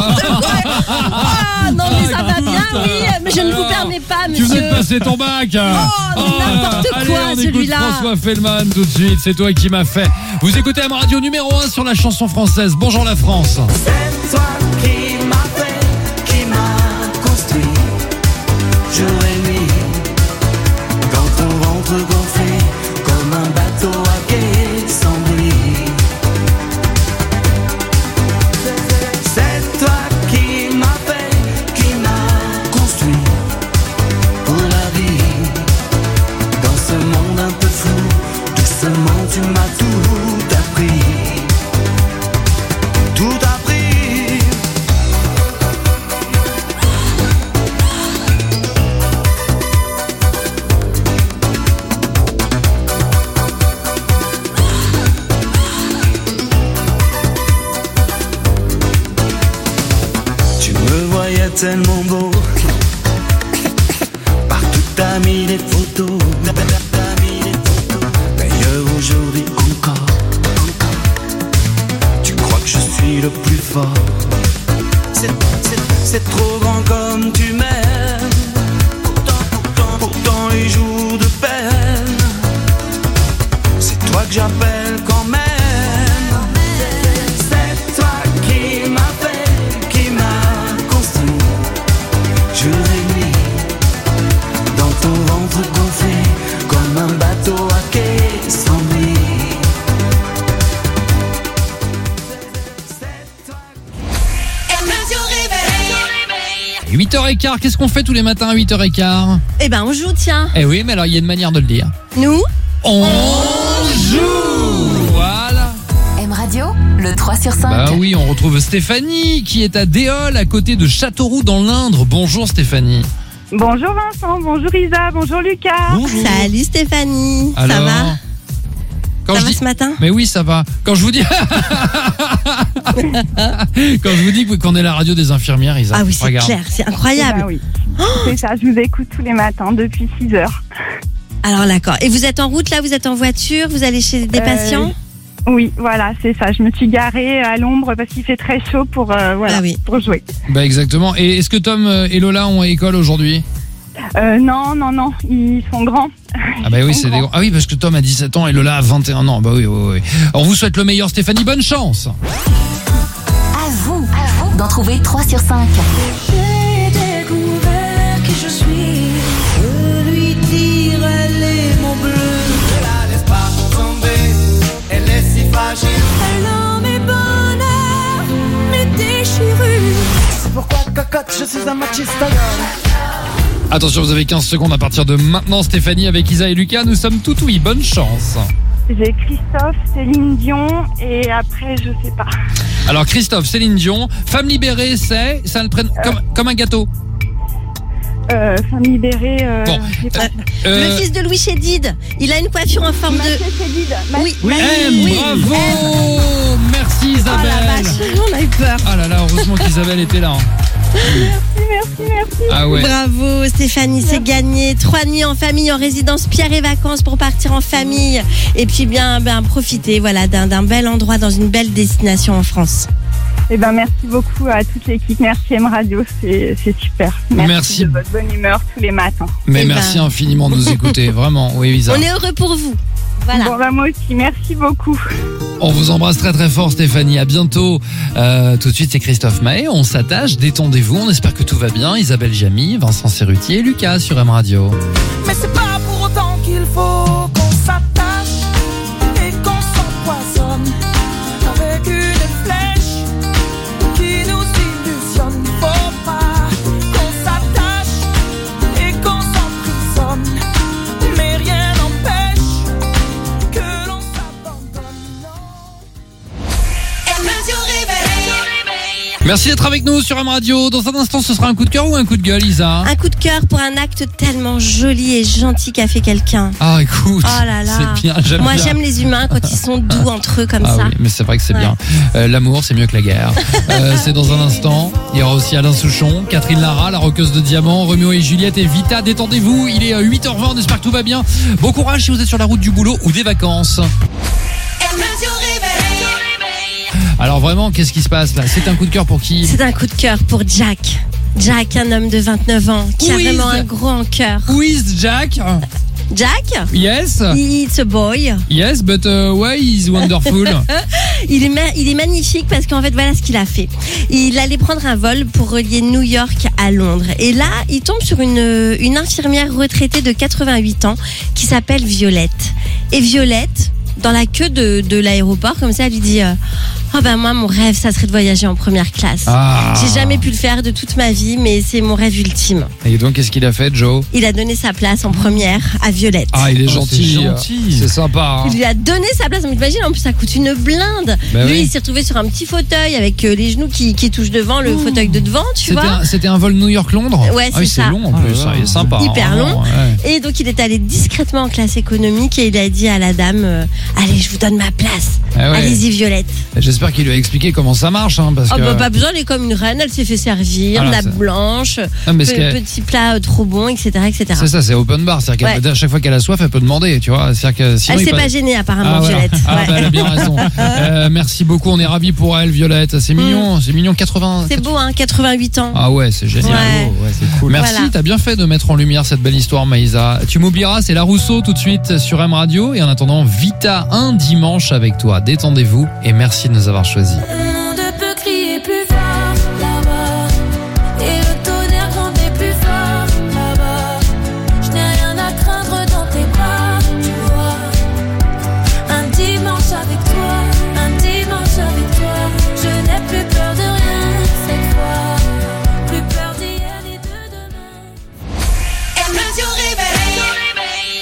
Ah, non, mais ça va bien, oui, mais je ne vous permets pas, Tu venais monsieur. de passer ton bac. Oh, n'importe allez, quoi, on écoute celui-là. François Feldman tout de suite, c'est toi qui m'as fait. Vous écoutez M Radio numéro un sur la chanson française. Bonjour la France. C'est toi qui m'a fait, qui m'a construit. Jour et nuit, dans ton ventre gonflé, comme un bateau à quai sans bruit. C'est toi qui m'a fait, qui m'a construit pour la vie. Dans ce monde un peu fou, doucement tu m'as tout appris. Tout appris. Tu me voyais tellement beau. Partout t'as mis des photos. T'as mis des photos. D'ailleurs aujourd'hui encore, encore. Tu crois que je suis le plus fort. C'est, c'est, c'est trop grand comme tu m'aimes. Pourtant, pourtant, pourtant les jours de peine. C'est toi que j'appelle quand même. C'est toi qui m'as fait, qui m'a construit. Jour et nuit, dans ton ventre gonflé, comme un bateau à quai sans bruit. huit heures quinze, qu'est-ce qu'on fait tous les matins à huit heures quinze? Eh ben, on joue, tiens. Eh oui, mais alors il y a une manière de le dire. Nous On joue. Voilà. M Radio, le trois sur cinq. Bah oui, on retrouve Stéphanie qui est à Déol, à côté de Châteauroux dans l'Indre. Bonjour Stéphanie. Bonjour Vincent, bonjour Isa, bonjour Lucas. Bonjour. Salut Stéphanie. Alors, ça va quand Ça je va dis... ce matin? Mais oui, ça va. Quand je vous dis Quand je vous dis qu'on est la radio des infirmières, Isa. Ah oui, c'est regarde. clair, c'est incroyable. Eh ben oui, c'est ça, je vous écoute tous les matins depuis six heures. Alors d'accord. Et vous êtes en route là, vous êtes en voiture, vous allez chez des Euh, patients? Oui, voilà, c'est ça. Je me suis garée à l'ombre parce qu'il fait très chaud pour, euh, voilà, Ah oui. pour jouer. Bah exactement. Et est-ce que Tom et Lola ont école aujourd'hui? Euh, non, non, non, ils sont grands. Ah bah Ils oui, sont c'est des grands. grands. Ah oui, parce que Tom a dix-sept ans et Lola a vingt et un ans. Bah oui, oui, oui. On vous souhaite le meilleur, Stéphanie. Bonne chance. À vous, à vous d'en trouver trois sur cinq. J'ai découvert qui je suis. Je lui dire elle est mon bleu. Ne la laisse pas tomber, elle est si fragile. Elle a mes bonheurs, mes déchirures. C'est pourquoi, cocotte, je suis un machista. Attention, vous avez quinze secondes à partir de maintenant, Stéphanie, avec Isa et Lucas. Nous sommes tout oui. Bonne chance. J'ai Christophe, Céline Dion et après, je sais pas. Alors, Christophe, Céline Dion, femme libérée, c'est. Ça le prenne comme, comme un gâteau. Euh, femme libérée, euh, Bon. j'ai pas. Euh, Le fils de Louis Chédid, il a une coiffure en forme de... Mathieu Chédid, Oui, Oui, Mathieu, M, oui, bravo. M. Merci Oh la Isabelle. vache, on a eu peur. Ah là là, heureusement qu'Isabelle était là. hein. Merci, merci. Ah ouais. Bravo Stéphanie, c'est gagné. Trois nuits en famille en résidence Pierre et Vacances pour partir en famille. Et puis bien, ben, profiter voilà, d'un, d'un bel endroit dans une belle destination en France. Eh ben, merci beaucoup à toute l'équipe. Merci M Radio, c'est, c'est super. Merci, Merci. de votre bonne humeur tous les matins. Mais Eh merci ben. infiniment de nous écouter, vraiment. Oui, Isa. On est heureux pour vous. Voilà. Bon, bah, moi aussi, merci beaucoup. On vous embrasse très très fort, Stéphanie. À bientôt. Euh, tout de suite, c'est Christophe Maé. On s'attache, détendez-vous. On espère que tout va bien. Isabelle Jamy, Vincent Cerrutier et Lucas sur M Radio. Mais c'est pas pour autant qu'il faut qu'on s'attache et qu'on s'empoisonne avec une flèche qui nous illusionne. Faut pas qu'on s'attache et qu'on s'emprisonne, mais rien n'empêche que l'on s'abandonne. M Radio réveil. Merci d'être avec nous sur M Radio. Dans un instant, ce sera un coup de cœur ou un coup de gueule, Isa? Un coup de cœur pour un acte tellement joli et gentil qu'a fait quelqu'un. Ah, écoute. Oh là là. C'est bien, j'aime Moi bien. j'aime les humains quand ils sont doux entre eux comme Ah ça. oui, mais c'est vrai que c'est Ouais. bien. Euh, L'amour, c'est mieux que la guerre. Euh, c'est dans un instant. Il y aura aussi Alain Souchon, Catherine Lara, la roqueuse de diamants, Roméo et Juliette et Vita. Détendez-vous, il est huit heures vingt, on espère que tout va bien. Bon courage si vous êtes sur la route du boulot ou des vacances. M Radio réveil. Alors vraiment, qu'est-ce qui se passe là? C'est un coup de cœur pour qui? C'est un coup de cœur pour Jack. Jack, un homme de vingt-neuf ans qui Who a is- vraiment un gros en cœur. Who is Jack? Jack, Yes, it's a boy. yes, but uh, why is wonderful? Il est, ma- il est magnifique parce qu'en fait, voilà ce qu'il a fait. Il allait prendre un vol pour relier New York à Londres. Et là, il tombe sur une, une infirmière retraitée de quatre-vingt-huit ans qui s'appelle Violette. Et Violette, dans la queue de, de l'aéroport, comme ça, elle lui dit euh, oh ben moi, mon rêve, ça serait de voyager en première classe. Ah. J'ai jamais pu le faire de toute ma vie, mais c'est mon rêve ultime. Et donc, qu'est-ce qu'il a fait, Joe? Il a donné sa place en première à Violette. Ah, il est Oh, gentil. c'est gentil. C'est sympa. hein. Il lui a donné sa place. Mais t'imagines, en plus, ça coûte une blinde. Bah Lui, oui. il s'est retrouvé sur un petit fauteuil avec euh, les genoux qui, qui touchent devant, le fauteuil de devant, tu C'était vois. un, c'était un vol New York-Londres? Ouais, Ah oui, c'est c'est ça. long en Ah plus. là là. Il est sympa. Hyper hein, long. vraiment, ouais. Et donc, il est allé discrètement en classe économique et il a dit à la dame euh, allez, je vous donne ma place. Ah ouais. Allez-y, Violette. J'espère qu'il lui a expliqué comment ça marche. Hein, parce Oh, que... bah, pas besoin, elle est comme une reine, elle s'est fait servir, Voilà, nappe c'est- blanche, Ah, mais ce pe- qu'elle- petit plat euh, trop bon, et cetera, et cetera. C'est ça, c'est open bar. C'est-à-dire qu'elle Ouais. peut- à chaque fois qu'elle a soif, elle peut demander. Tu vois. C'est-à-dire que sinon, Elle il s'est pa- pas gênée, apparemment, Ah, voilà. Violette. Ah, Ouais. bah, elle a bien raison. Euh, merci beaucoup. On est ravis pour elle, Violette. C'est mignon. C'est mignon. quatre-vingts. C'est beau, hein, quatre-vingt-huit ans. Ah ouais, c'est génial. Ouais. Ouais, c'est cool. Merci, Voilà. t'as bien fait de mettre en lumière cette belle histoire, Maïsa. Tu m'oublieras, c'est La Rousseau tout de suite sur M Radio. Et en attendant, Vita, un dimanche avec toi. Détendez-vous et merci de nous avoir choisis. Le monde peut crier plus fort là-bas, et le tonnerre gronder plus fort là-bas. Je n'ai rien à craindre dans tes bras, tu vois. Un dimanche avec toi, un dimanche avec toi. Je n'ai plus peur de rien cette fois, plus peur d'hier ni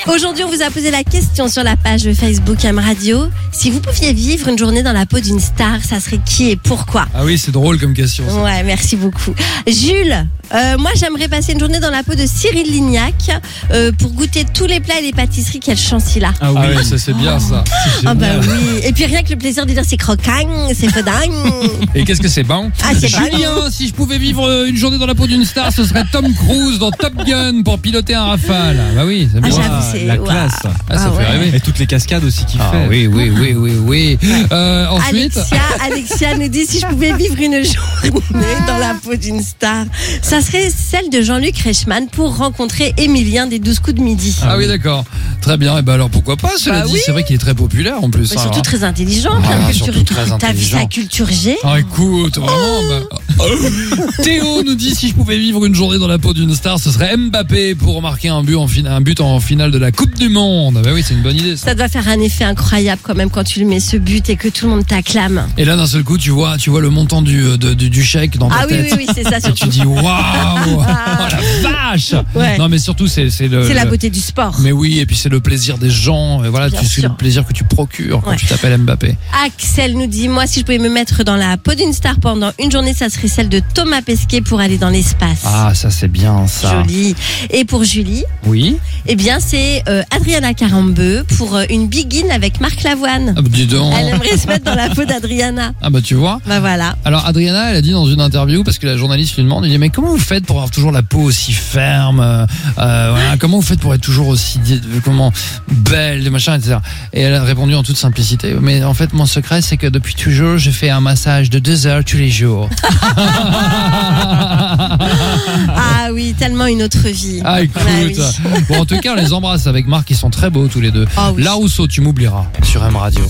Aujourd'hui, on vous a posé la question sur la page de Facebook M Radio. Si vous pouviez vivre une journée dans la peau d'une star, ça serait qui et pourquoi? Ah oui, c'est drôle comme question. Ça. Ouais, merci beaucoup. Jules, euh, moi j'aimerais passer une journée dans la peau de Cyril Lignac euh, pour goûter tous les plats et les pâtisseries qu'elle chantilly là. Ah oui, ah oui ça c'est bien ça. C'est ah bah oui. Et puis rien que le plaisir de dire c'est croquant, c'est fodang. Et qu'est-ce que c'est bon? Ah c'est bon. Julien, si je pouvais vivre une journée dans la peau d'une star, ce serait Tom Cruise dans Top Gun pour piloter un Rafale. Bah oui, c'est bien. Ah, j'avoue, c'est la wow. classe. Ah, ça ah, fait ouais. rêver. Et toutes les cascades aussi qu'il ah, fait. Oui, oui, oui, oui, oui. Ouais. Euh, ensuite. Alexia, Alexia nous dit si je pouvais vivre une journée dans la peau d'une star, ça serait celle de Jean-Luc Reichmann pour rencontrer Émilien des douze coups de midi. Ah oui, d'accord. Très bien. Et ben alors pourquoi pas? Cela bah dit, oui. c'est vrai qu'il est très populaire en plus. Mais hein, surtout alors. très intelligent. Ah, Culture, surtout très t'as vu intelligent. sa culture G? Ah écoute, vraiment. Bah... Théo nous dit si je pouvais vivre une journée dans la peau d'une star, ce serait Mbappé pour marquer un but en, fin... un but en finale de la Coupe du Monde. Bah oui, c'est une bonne idée. Ça. Ça doit faire un effet incroyable quand même quand tu lui mets ce but et que tout le monde t'acclame. Et là, d'un seul coup, tu vois, tu vois le montant du, de, du, du chèque dans ta Ah oui, tête. oui, oui, c'est ça Et surtout. tu dis waouh, oh la vache. Ouais. Non, mais surtout c'est c'est le. C'est la le- beauté du sport. Mais oui, et puis c'est le plaisir des gens. Et voilà, Bien tu sais sûr. le plaisir que tu procures quand Ouais. tu t'appelles Mbappé. Axel nous dit moi si je pouvais me mettre dans la peau d'une star pendant une journée, ça serait celle de Thomas Pesquet pour aller dans l'espace. Ah, ça c'est bien ça. Joli. Et pour Julie, Oui. eh bien c'est euh, Adriana Carambeu pour euh, une begin avec Marc Lavoine. Ah, bah, dis donc. Elle aimerait se mettre dans la peau d'Adriana. Ah bah tu vois. Bah voilà. Alors Adriana, elle a dit dans une interview, parce que la journaliste lui demande, elle dit mais comment vous faites pour avoir toujours la peau aussi ferme, euh, euh, voilà, comment vous faites pour être toujours aussi di- comment belle, des machins, et cetera. Et elle a répondu en toute simplicité, mais en fait mon secret c'est que depuis toujours je fais un massage de deux heures tous les jours. Ah oui, tellement une autre vie. Ah écoute, Ah oui. bon en tout cas on les embrasse avec Marc, ils sont très beaux tous les deux. Ah oui. La Rousseau, tu m'oublieras sur M Radio.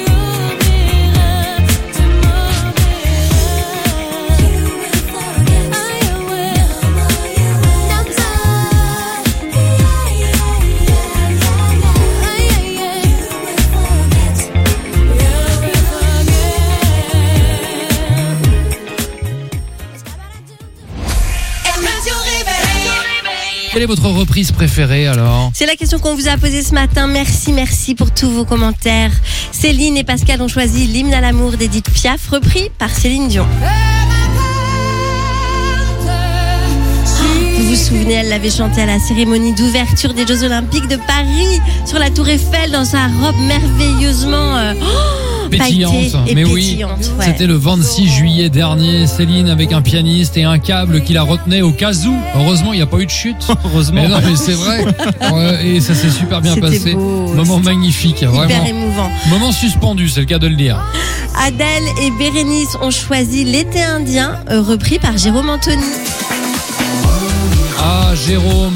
Quelle est votre reprise préférée alors? C'est la question qu'on vous a posée ce matin. Merci, merci pour tous vos commentaires. Céline et Pascal ont choisi l'hymne à l'amour d'Edith Piaf, repris par Céline Dion. Vous vous souvenez, elle l'avait chanté à la cérémonie d'ouverture des Jeux Olympiques de Paris, sur la Tour Eiffel, dans sa robe merveilleusement euh, oh, Pétillante, pailletée et mais oui, pétillante. Ouais. c'était le vingt-six juillet dernier. Céline avec un pianiste et un câble qui la retenait au cas où. Heureusement, il n'y a pas eu de chute. Heureusement. Mais non, mais c'est vrai. Ouais, et ça s'est super bien C'était passé. beau, Moment c'était magnifique, Hyper vraiment. émouvant. Moment suspendu, c'est le cas de le dire. Adèle et Bérénice ont choisi L'été indien, euh, repris par Jérôme Anthony. Ah, Jérôme.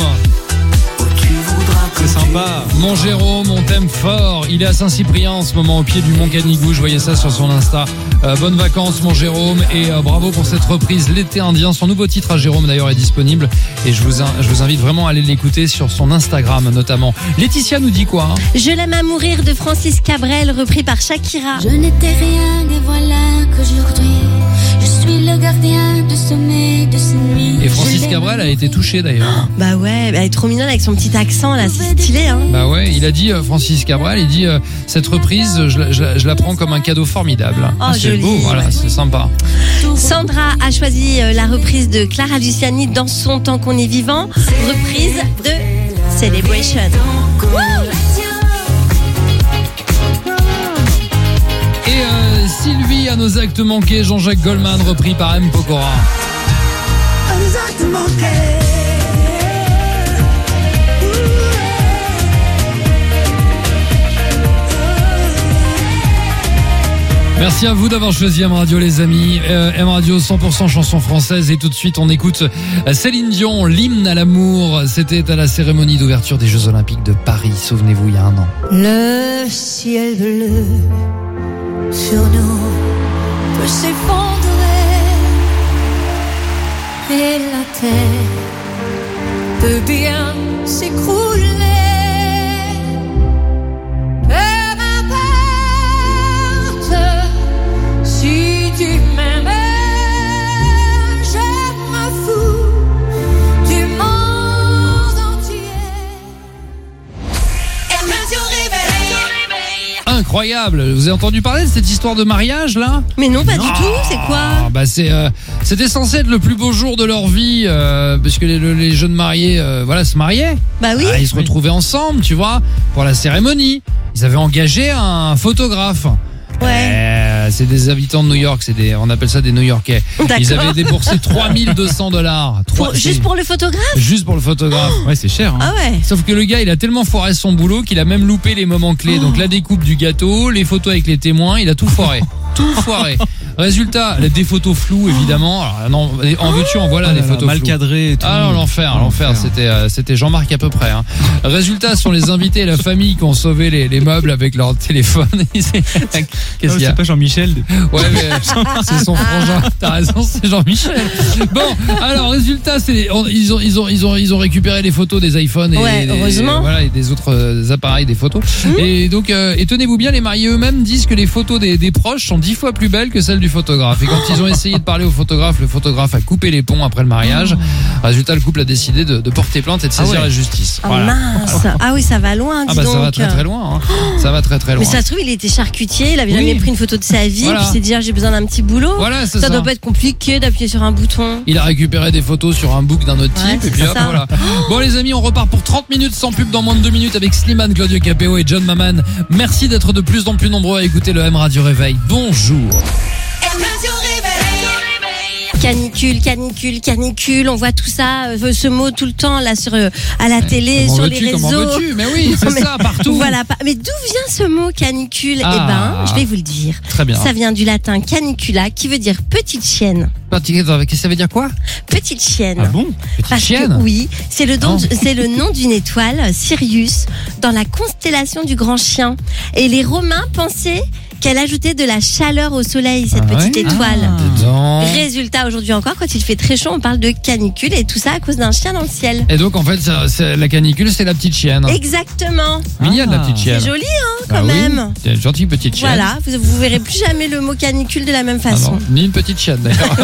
C'est sympa. Mon Jérôme, on t'aime fort. Il est à Saint-Cyprien en ce moment, au pied du Mont Canigou. Je voyais ça sur son Insta. Euh, bonnes vacances, mon Jérôme. Et euh, bravo pour cette reprise, L'été indien. Son nouveau titre à Jérôme, d'ailleurs, est disponible. Et je vous, in- je vous invite vraiment à aller l'écouter sur son Instagram, notamment. Laetitia nous dit quoi hein? Je l'aime à mourir de Francis Cabrel, repris par Shakira. Je n'étais rien et voilà qu'aujourd'hui je suis le gardien du sommet de ces nuits. Et Francis Je Cabrel a l'aime été touché, d'ailleurs. Bah ouais, elle est trop mignonne avec son petit accent là, c'est stylé hein. Bah ouais, il a dit, euh, Francis Cabrel, il dit, euh, cette reprise, je, la- je la- je la prends comme un cadeau formidable. Oh, c'est joli. beau, voilà, c'est sympa. Sandra a choisi euh, la reprise de Clara Luciani dans son Tant qu'on est vivant, reprise de Celebration. Et euh, Sylvie à nos actes manqués, Jean-Jacques Goldman, repris par M. Pokora. Merci à vous d'avoir choisi M Radio les amis. Euh, M Radio cent pour cent chanson française et tout de suite on écoute Céline Dion, l'hymne à l'amour. C'était à la cérémonie d'ouverture des Jeux Olympiques de Paris, souvenez-vous, il y a un an. Le ciel bleu sur nous peut s'effondrer et la terre peut bien s'écrouler. Peu m'importe si tu m'aimes, je m'en fous du monde entier. incroyable. Vous avez entendu parler de cette histoire de mariage là? Mais non, pas du Ah, tout, c'est quoi? bah c'est, euh, c'était censé être le plus beau jour de leur vie, euh, parce que les, les jeunes mariés, euh, voilà, se mariaient. Bah oui. Ah, ils se retrouvaient ensemble, tu vois, pour la cérémonie. Ils avaient engagé un photographe. Ouais. Euh, c'est des habitants de New York, c'est des, on appelle ça des New-Yorkais. D'accord. Ils avaient déboursé trois mille deux cents dollars. Pour- juste pour le photographe? Juste pour le photographe. Ouais, c'est cher. Hein. Ah ouais. Sauf que le gars, il a tellement foiré son boulot qu'il a même loupé les moments clés. Donc la découpe du gâteau, les photos avec les témoins, il a tout foiré. Tout foiré. Résultat, des photos floues évidemment. Alors, non, en veux-tu, en voilà Ah des là là, photos mal floues. cadré et tout. Ah non, l'enfer, Ah, l'enfer, l'enfer. c'était euh, c'était Jean-Marc à peu près. Hein. Résultat, ce sont les invités et la famille qui ont sauvé les, les meubles avec leur téléphone. Qu'est-ce Non, qu'il y a? c'est pas Jean-Michel. Ouais, mais c'est son frangin. T'as raison, c'est Jean-Michel. Bon, alors résultat, c'est on- ils ont ils ont ils ont ils ont récupéré les photos des iPhones et, Ouais, des, heureusement. voilà, et des autres euh, appareils des photos. Et donc, euh, et tenez-vous bien, les mariés eux-mêmes disent que les photos des, des proches sont dix fois plus belles que celles du photographe. Et quand ils ont essayé de parler au photographe, le photographe a coupé les ponts après le mariage. Résultat, le couple a décidé de, de porter plainte et de saisir Ah ouais. la justice. Ah Voilà. mince. Ah oui, ça va loin, dis Ah bah donc. ça va très très loin. Hein. Ça va très très loin. Mais ça se trouve, il était charcutier, il avait Oui. jamais pris une photo de sa vie, Voilà. puis il s'est dit, ah, j'ai besoin d'un petit boulot. Voilà, c'est ça, ça. doit pas être compliqué d'appuyer sur un bouton. Il a récupéré des photos sur un book d'un autre Ouais, type et c'est puis hop, ça. voilà. Bon les amis, on repart pour trente minutes sans pub dans moins de deux minutes avec Slimane, Claudio Capéo et John Maman. Merci d'être de plus en plus nombreux à écouter le M Radio Réveil. Bonjour. Canicule, canicule, canicule, on voit tout ça, euh, ce mot tout le temps là sur euh, à la télé, Comment sur les veux-tu, comment réseaux. veux-tu Mais oui, c'est Mais ça, partout. Voilà, pas- mais d'où vient ce mot canicule? Ah. Eh ben, je vais vous le dire. Très bien. Ça vient du latin canicula, qui veut dire petite chienne. Qu'est-ce que ça veut dire quoi? Petite chienne. Ah bon? Petite Parce chienne? que oui, c'est le, don- Non. c'est le nom d'une étoile, Sirius, dans la constellation du grand chien. Et les Romains pensaient qu'elle ajoutait de la chaleur au soleil, cette Ah petite ouais étoile. Dis donc. Résultat, aujourd'hui encore, quand il fait très chaud, on parle de canicule et tout ça à cause d'un chien dans le ciel. Et donc en fait, ça- c'est- la canicule, c'est la petite chienne. Exactement. Mignonne la petite chienne. C'est joli, hein, quand Ah oui, même. c'est une gentille petite chienne. Voilà, vous, vous verrez plus jamais le mot canicule de la même Ah façon. non, ni une petite chienne d'ailleurs.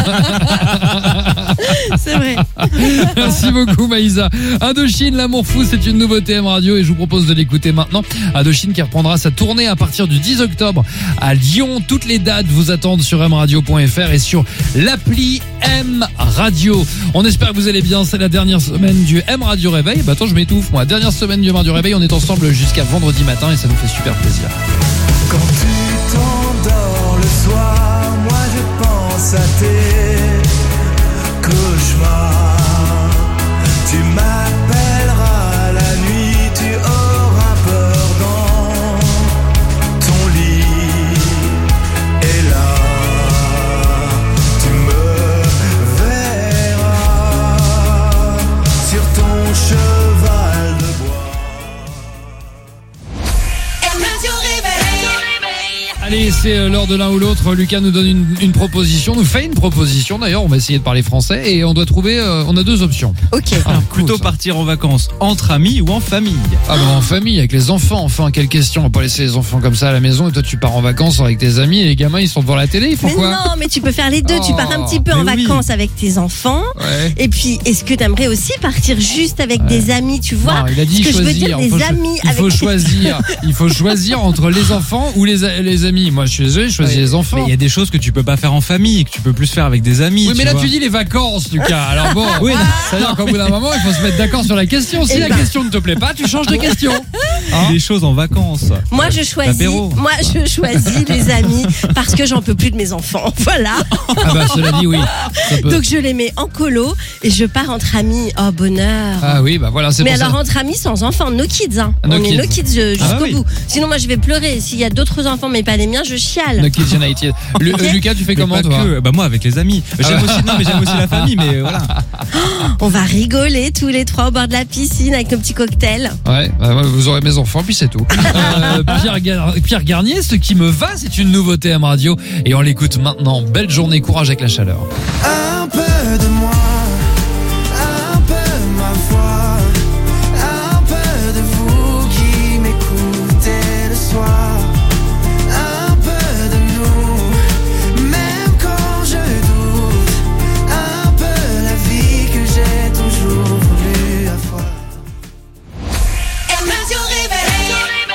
C'est vrai. Merci beaucoup Maïsa. Indochine, l'amour fou, c'est une nouveauté M Radio et je vous propose de l'écouter maintenant. Indochine qui reprendra sa tournée à partir du dix octobre à Lyon. Toutes les dates vous attendent sur m radio point f r et sur l'appli M Radio. On espère que vous allez bien. C'est la dernière semaine du M Radio Réveil. Bah attends, je m'étouffe moi. Dernière semaine du M Radio Réveil. On est ensemble jusqu'à vendredi matin et ça nous fait super plaisir. Quand tu t'endors le soir, moi je pense à tes cauchemars. Tu m'appelleras la nuit, tu auras peur dans ton lit. Et là, tu me verras sur ton cheval de bois. Allez, c'est euh, l'heure de l'un ou l'autre. Lucas nous donne une, une proposition, nous fait une proposition. D'ailleurs, on va essayer de parler français et on doit trouver. euh, on a deux options. Ok. Ah, cool, Plutôt ça. partir en vacances entre amis ou en famille. Ah bah en famille, avec les enfants. Enfin, quelle question. On va pas laisser les enfants comme ça à la maison. Et toi, tu pars en vacances avec tes amis et les gamins, ils sont devant la télé. Ils font Mais quoi? non, mais tu peux faire les deux. tu Oh, pars un petit peu en mais oui. vacances avec tes enfants. Ouais. Et puis, est-ce que tu aimerais aussi partir juste avec des amis, tu vois? Non, il a dit Ce que je veux choisir. dire, Il des faut cho- amis il avec faut choisir. Il faut choisir entre les enfants ou les, a- les amis. Moi, je suis désolé, je choisis les enfants. Mais il y a des choses que tu peux pas faire en famille et que tu peux plus faire avec des amis. Oui, mais tu là, vois. tu dis les vacances, Lucas. Alors bon, Oui, c'est-à-dire qu'au bout d'un moment, il faut se mettre d'accord sur la question. Si Eh la ben. question ne te plaît pas, tu changes de question. Hein des choses en vacances. Moi, je choisis. L'apéro. Moi, je choisis les amis parce que j'en peux plus de mes enfants. Voilà. Ah bah, cela dit, oui. Ça peut. Donc, je les mets en colo et je pars entre amis. Oh, bonheur. Ah oui, bah voilà, c'est Mais pour alors ça. entre amis sans enfants, no kids, hein. No On kids. est no kids euh, jusqu'au Ah oui. bout. Sinon moi je vais pleurer. S'il y a d'autres enfants mais pas les miens, je chiale. No Kids United. Lu- euh, Lucas, tu fais Mais comment pas toi? que, bah moi avec les amis. J'aime Ah. aussi, non mais j'aime aussi la famille, mais voilà. On va rigoler tous les trois au bord de la piscine avec nos petits cocktails. Ouais, bah, ouais, vous aurez mes enfants, puis c'est tout. Euh, Pierre, Gar- Pierre Garnier, ce qui me va, c'est une nouveauté M Radio et on l'écoute maintenant. Belle journée, courage avec la chaleur. Un peu de moi, un peu ma voix, un peu de vous qui m'écoutez le soir, un peu de nous, même quand je doute, un peu la vie que j'ai toujours voulu avoir.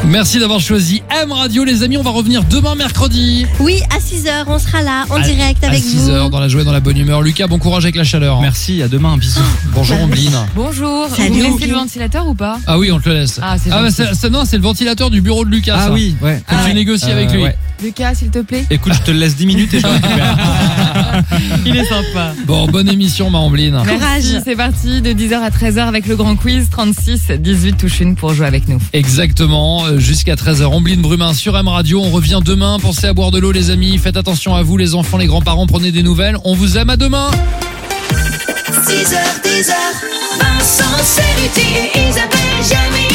Merci d'avoir choisi M Radio, les amis. On va revenir demain mercredi. Oui, à six heures, on sera là en à, direct avec à six vous. heures, dans la joie et dans la bonne humeur. Lucas, bon courage avec la chaleur. Merci, à demain, bisous. Bonjour Ambline. Bonjour. Salut, Vous laissez Ambline. le ventilateur ou pas? Ah oui, on te le laisse. Ah, c'est bah, gentil. c'est, c'est- non, c'est le ventilateur du bureau de Lucas. Ah ça. oui, ouais. Faut que Ah tu ouais. négocies Euh, avec lui. ouais. Lucas, s'il te plaît. Écoute, je te le laisse dix minutes et je le récupère. Il est sympa. Bon, bonne émission, ma Ambline. Courage. Merci, c'est parti de dix heures à treize heures avec le grand quiz. trente-six dix-huit touche une pour jouer avec nous. Exactement, euh, jusqu'à treize heures. Ambline Brumin sur M Radio. On revient demain. Pensez à boire de l'eau, les amis. Faites attention à vous, les enfants, les grands-parents. Prenez des nouvelles. On vous aime. À demain. six heures, dix heures, Vincent, c'est Lutti et Isabelle Jamie.